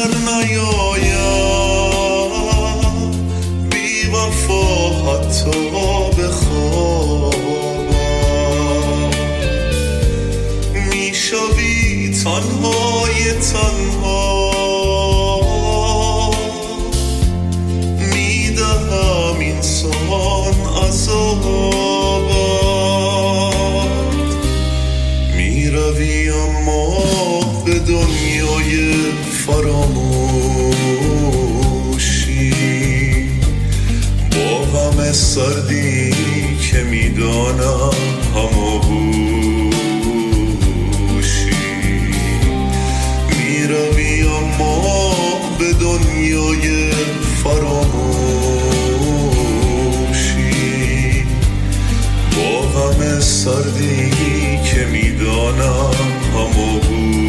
در نیایم بی وفا حتی به خوابم میشوی تنهای تنها میدهم انسان عذابت میروی اما به دنیای فراموشی با غم سردی که میدانم هماغوشی میروی اما به دنیای فراموشی با غم سردی که میدانم هماغوشی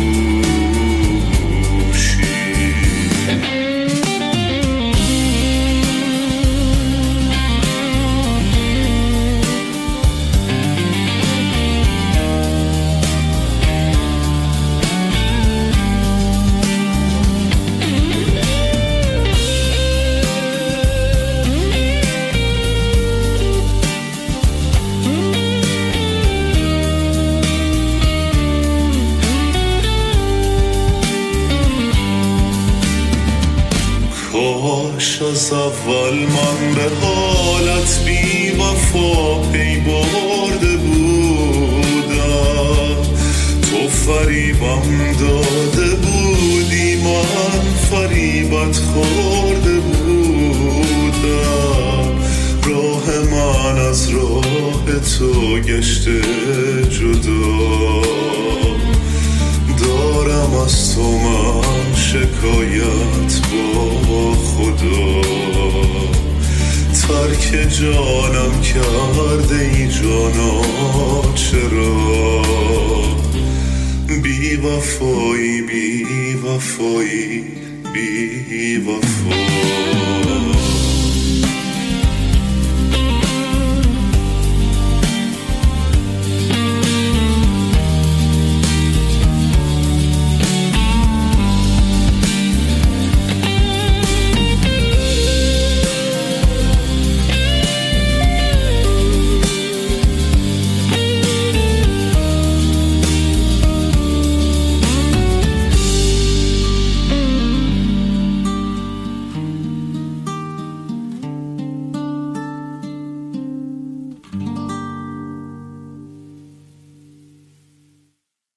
کاش از اول من به حالت بی وفا پی برده بودم تو فریبم داده بودی من فریبت خورده بودم راه من از راه تو گشته جدا دارم از تو من شکایت با خدا ترک جانم کرده ای جانا چرا بی وفایی بی وفایی بی وفایی